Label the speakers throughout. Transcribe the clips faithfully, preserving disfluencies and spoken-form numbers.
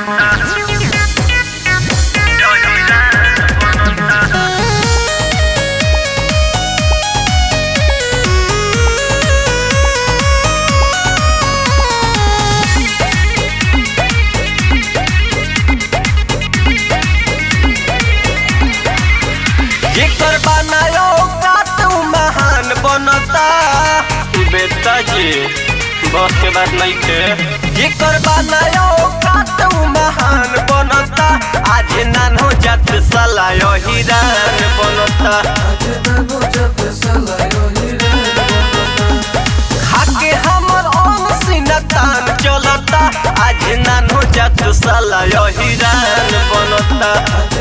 Speaker 1: बेटा जी बस के बात नहीं थे
Speaker 2: जेकर बनायो कातू महान बनता आज नानो जात साला यो हिरान बनता खाके हमर ओम सीना तान चलता आज नानो जात साला यो हिरान बनता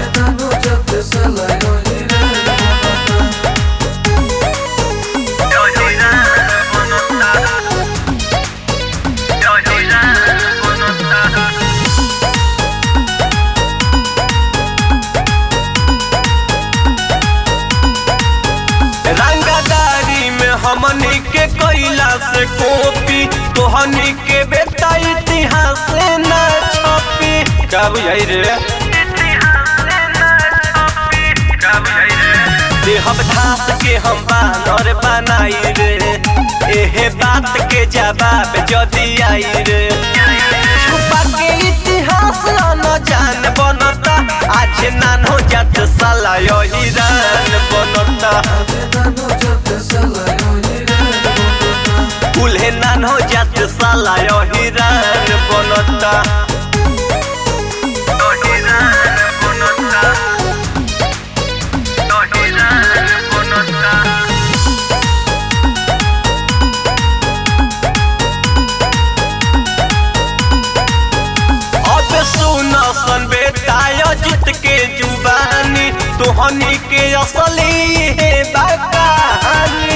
Speaker 2: हमनी के कैला से कॉपी तोहनी के बेटा इतिहास न छपी
Speaker 1: का बुझाई रे
Speaker 2: देहब धास के हम बानर बनाई रे एहे बात के जवाब जदी आई रे छुपा के इतिहास न जान बनता आज नानो जात साला यो हिरान बनता उल्हे नानो जात साला यो हिरान बनता सुन बेटा जीत के जुबानी तोहनी के असली है कहानी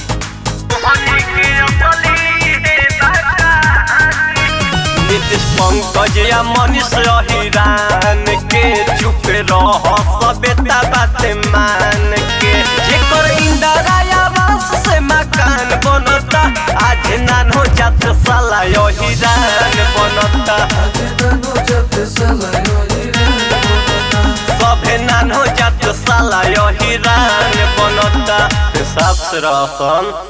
Speaker 2: नीतीश पंकज या मनीष हिरान के चुप रह बेटा बात मान के जेकर इंदिरा आवास से मकान बनता आज नानो जात साला यो हिरान बनता सभे नानो जात साला यो हिरान बनता
Speaker 1: साफ से रहसन।